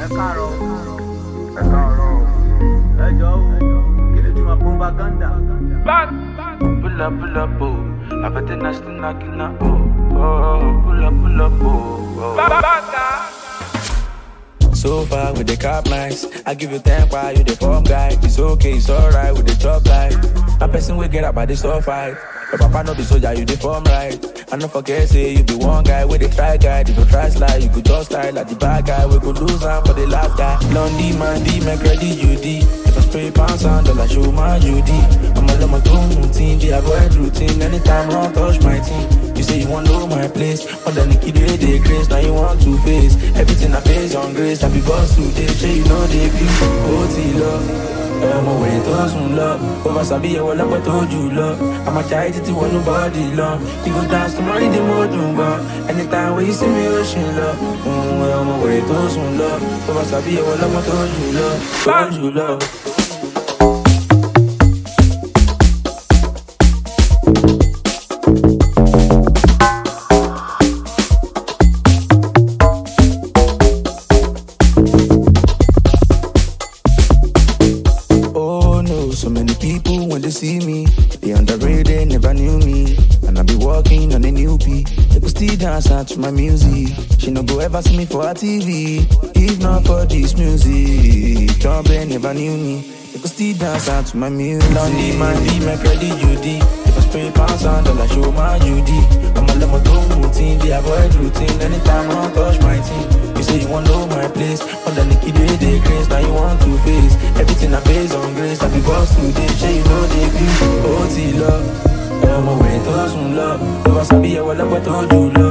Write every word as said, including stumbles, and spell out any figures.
káàárọ̀, ẹ káàárọ̀, ẹ jọ̀ọ́, kí ni túmọ̀ propaganda? Pull up, pull up, oh. I've a ten nasty knocking up, oh. Oh, pull up, pull up, oh. oh. So far with the cap nice, I give you ten while you the form guy. It's okay, it's alright with the job life. A person will get up by the store fight. Your papa know the soldier, you the form right. And don't forget, say you be one guy with the try guy. If you try slide, you could just style like the bad guy. We could lose out for the last guy. Lundy, Mandy, make ready, Judy. If I spray pounds on dollar, show my Judy. I'm a lemon tune team, the avoid routine. Anytime I touch my team. You say you want to know my place, but then you kill the grace. Now you want to face everything I face on grace. I be boss today, say you know they feel O T love. I'm away to soon love. Over Sabi, I will never told you love. I'm a child to want nobody long. You go dance to my the more go. Anytime when you see me, ocean love. Mm, I'm away to soon love. Over Sabi, I will never told you love. Told you love. So many people when they see me, they underrated, never knew me. And I be walking on a new beat. They could still dance out to my music. She no go ever see me for her T V. If not for this music, Trouble never knew me. They could still dance out to my music. Lundy, Mandy, make ready, Judy. If I spray pounds on dollar, show my Judy. I'm a lemon tune routine, they avoid routine. Anytime I touch my team. You say you want to know my place, but then you kill the grace. Now you want to face everything I base on grace. I be boss today, say you know they feel O T love. I'm away to soon love. Over Sabi, I will never told you love.